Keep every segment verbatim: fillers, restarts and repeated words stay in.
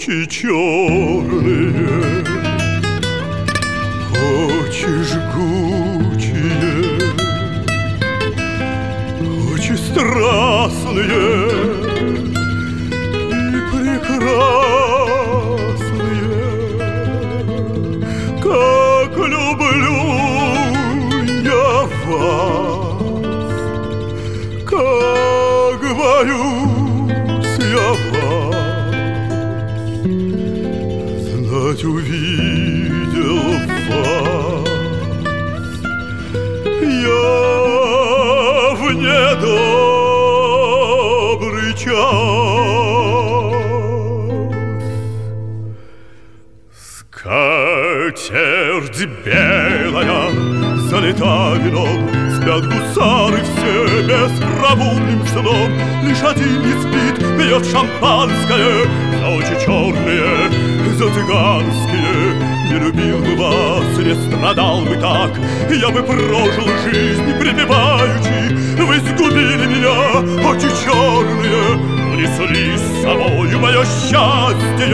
очи черные, очи жгучие, очи страстные и прекрасные, как люблю я вас, как боюсь я вас, знать увидел вас я в недобрый час. Скатерть белая залита вином, спят гусары все беспробудным сном. Лишь один не спит, пьет шампанское за очи черные, за цыганские. Не любил бы вас, не страдал бы так, я бы прожил жизнь припеваючи. Вы сгубили меня, очи черные, унесли с собою мое счастье.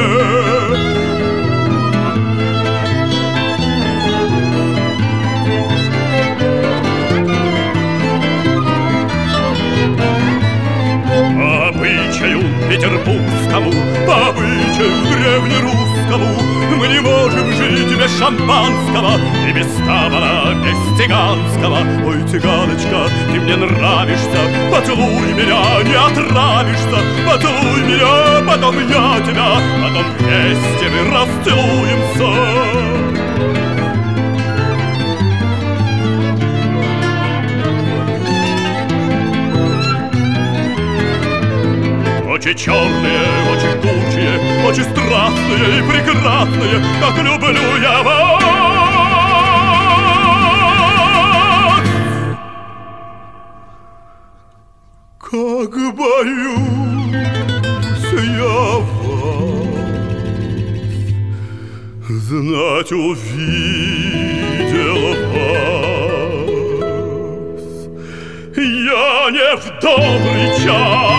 Петербургскому, по обычаю древнерусскому, мы не можем жить без шампанского и без табора, без цыганского. Ой, цыганочка, ты мне нравишься, поцелуй меня, не отравишься. Поцелуй меня, потом я тебя, потом вместе мы расцелуемся. Очи черные, очи жгучие, очи страстные и прекрасные, как люблю я вас, как боюсь я вас, знать увидел вас я не в добрый час.